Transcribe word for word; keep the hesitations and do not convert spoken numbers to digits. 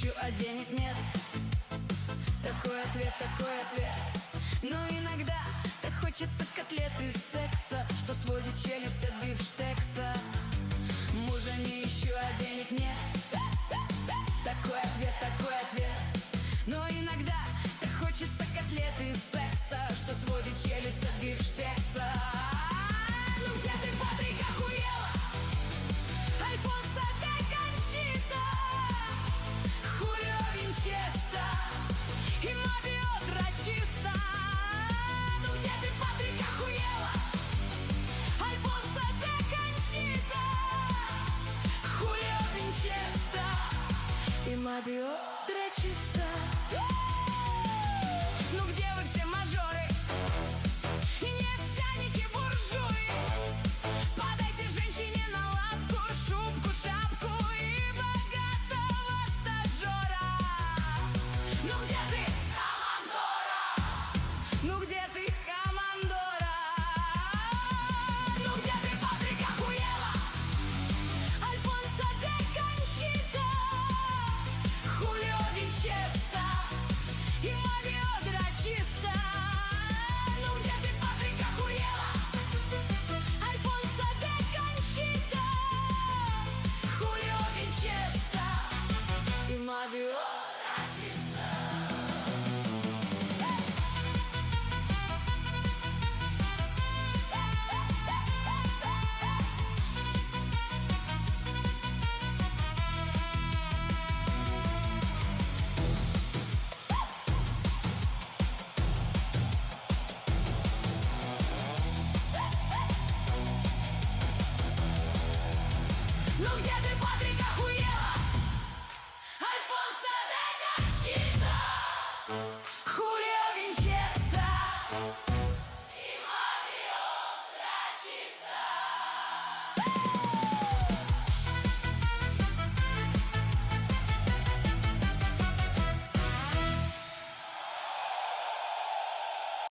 ищу, а денег нет. Такой ответ, такой ответ. Но иногда так хочется котлеты из секса, что сводит челюсть от бифштекса. Мужа не ищу, а денег нет. Такой ответ, такой ответ. Но иногда так хочется котлеты из секса, что сводит челюсть от бифштекса. Ну где ты, Патрик, охуела? Альфонсо де Кончита, Хулио Винчеста и Мабио Драчиста. Ну где ты, Патрик, охуела? Альфонсо де Кончита, Хулио Винчеста и Мабио Драчиста. Ну где вы все мажоры и нефтяники, буржуи? Подайте женщине на лапку шубку, шапку и богатого стажера. Ну где ты, Амандора? Ну где ты,